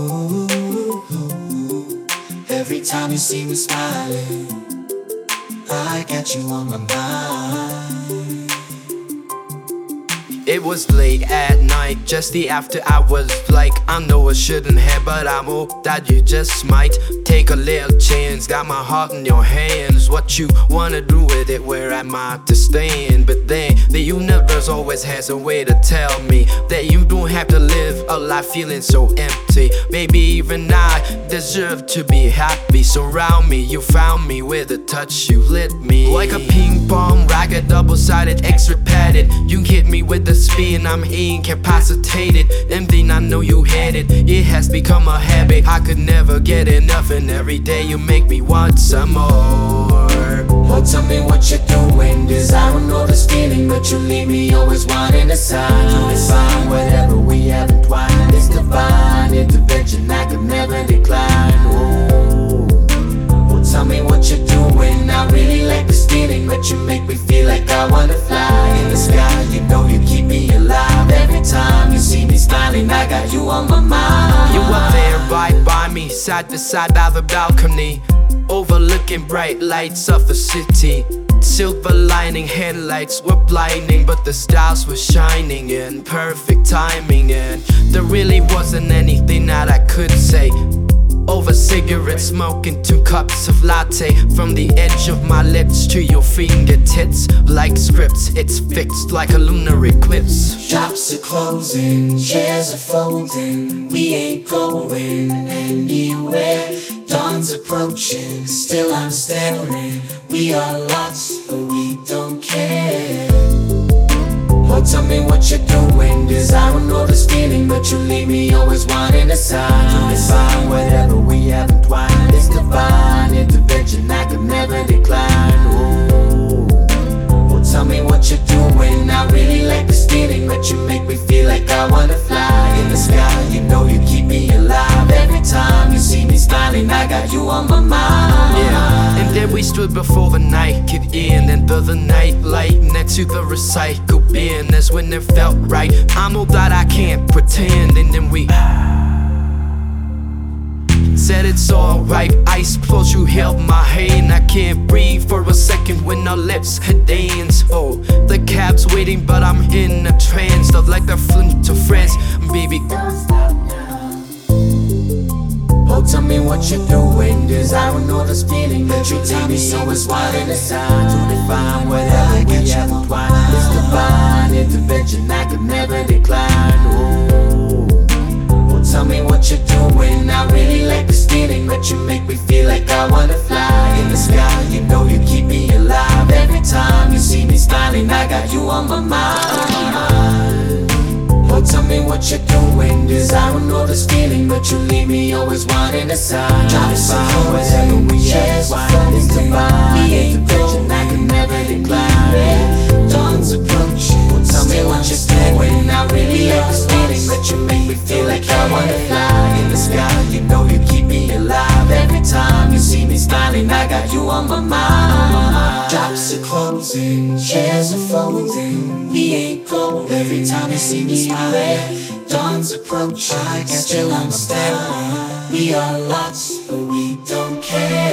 Every time you see me smiling, I got you on my mind. It was late at night, just the after hours. Like, I know I shouldn't have, but I hope that you just might take a little chance. Got my heart in your hands. What you wanna do with it, where am I to stand? But then, the universe always has a way to tell me that you don't have to live a life feeling so empty. Maybe even I deserve to be happy. Surround me, you found me with a touch, you lit me like a ping pong racket, double-sided, extra padded. You hit me with the spin, I'm incapacitated. Empty, I know you had it. It has become a habit, I could never get enough. And every day you make me want some more. Oh, tell me what you're doing, 'cause I don't know this feeling, but you leave me always wanting a sign. To define whatever we have entwined, it's divine intervention I could never decline. Oh, tell me what you're doing, I really like this feeling, but you make me feel like I wanna fly in the sky. You know you keep me alive every time you see me smiling. I got you on my mind. You were there right by me, side to side by the balcony, overlooking bright lights of the city. Silver lining headlights were blinding, but the stars were shining in perfect timing. And there really wasn't anything that I could say over cigarette smoke and 2 cups of latte. From the edge of my lips to your fingertips, like scripts, it's fixed like a lunar eclipse. Shops are closing, chairs are folding, we ain't going anywhere. Dawn's approaching, still I'm staring. We are lost, but we don't care. Oh, tell me what you're doing, 'cause I don't know this feeling, but you leave me always wanting a sign. To define whatever we have entwined, it's divine intervention I could never decline. Oh, tell me what you're doing, I really like this feeling, but you make me feel like I wanna fly in the sky. You know you keep me alive every time you see me smiling. I got you on my mind. Yeah, and then we stood before the night kicked in, under the night light next to the recycle bin. That's when it felt right. I know that I can't pretend. And then we said it's alright. Ice close, you held my hand. I can't breathe for a second when our lips had danced. Oh, the cab's waiting, but I'm in a trance. Love like the flint to France, baby. Don't stop now. Oh, tell me what you're doing, 'cause I don't know this feeling that you tell me so it's wild in the sign. To define whatever we have entwined, it's divine intervention I could never decline. Oh, tell me what you're doing, I really like this feeling, but you make me feel like I wanna fly in the sky. You know you keep me alive every time you see me smiling. I got you on my mind. Oh, tell me what you're doing, 'cause I don't know this feeling, but you leave me always wanting a sign. Try to find whatever we have entwined, it's divine intervention I can never decline. Dawn's approaching, oh, tell me what you're doing, I really like this feeling, but you make me feel like I wanna fly in the sky. You know you keep me alive every time you see me smiling. I got you on my mind. Shops are closing, chairs are folding, we ain't going every time you see me smiling. Dawn's approaching, still I'm staring. We are lost, but we don't care.